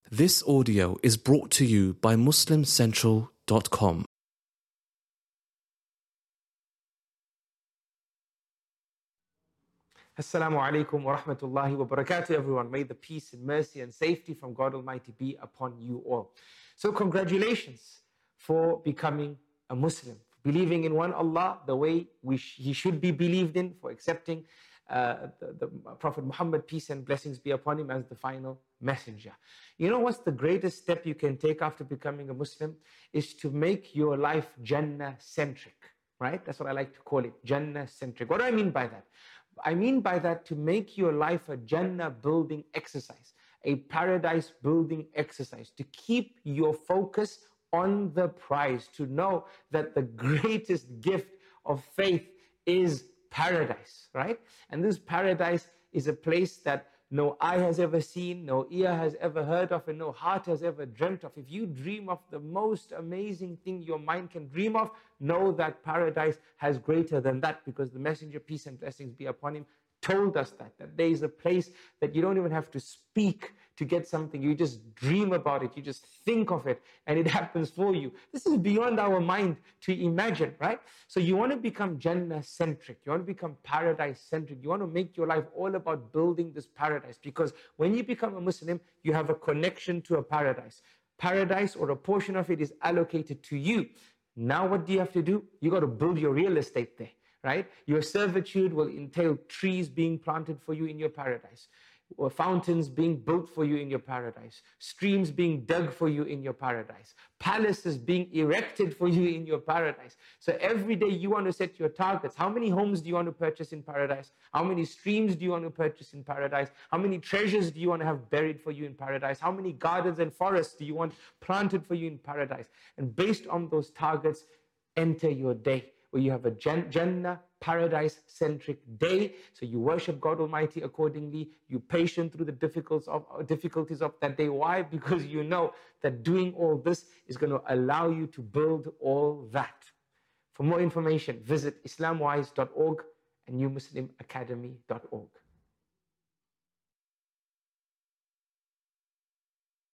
This audio is brought to you by MuslimCentral.com. Assalamu alaikum wa rahmatullahi wa barakatuh, everyone. May the peace and mercy and safety from God Almighty be upon you all. So congratulations for becoming a Muslim, for believing in one Allah the way He should be believed in, for accepting the Prophet Muhammad, peace and blessings be upon him, as the final messenger. You know what's the greatest step you can take after becoming a Muslim? Is to make your life Jannah-centric, right? That's what I like to call it, Jannah-centric. What do I mean by that? I mean by that to make your life a Jannah building exercise, a paradise building exercise, to keep your focus on the prize, to know that the greatest gift of faith is paradise, right? And this paradise is a place that no eye has ever seen, no ear has ever heard of, and no heart has ever dreamt of. If you dream of the most amazing thing your mind can dream of, know that paradise has greater than that, because the Messenger, peace and blessings be upon him, told us that there is a place that you don't even have to speak to get something. You just dream about it, you just think of it, and it happens for you. This is beyond our mind to imagine, right? So you want to become Jannah-centric, you want to become paradise-centric, you want to make your life all about building this paradise, because when you become a Muslim, you have a connection to a paradise. Paradise, or a portion of it, is allocated to you. Now what do you have to do? You got to build your real estate there, right? Your servitude will entail trees being planted for you in your paradise, or fountains being built for you in your paradise, streams being dug for you in your paradise, palaces being erected for you in your paradise. So every day you want to set your targets. How many homes do you want to purchase in paradise? How many streams do you want to purchase in paradise? How many treasures do you want to have buried for you in paradise? How many gardens and forests do you want planted for you in paradise? And based on those targets, enter your day, where you have a Jannah, paradise-centric day. So you worship God Almighty accordingly. You patient through the difficulties of that day. Why? Because you know that doing all this is going to allow you to build all that. For more information, visit islamwise.org and newmuslimacademy.org.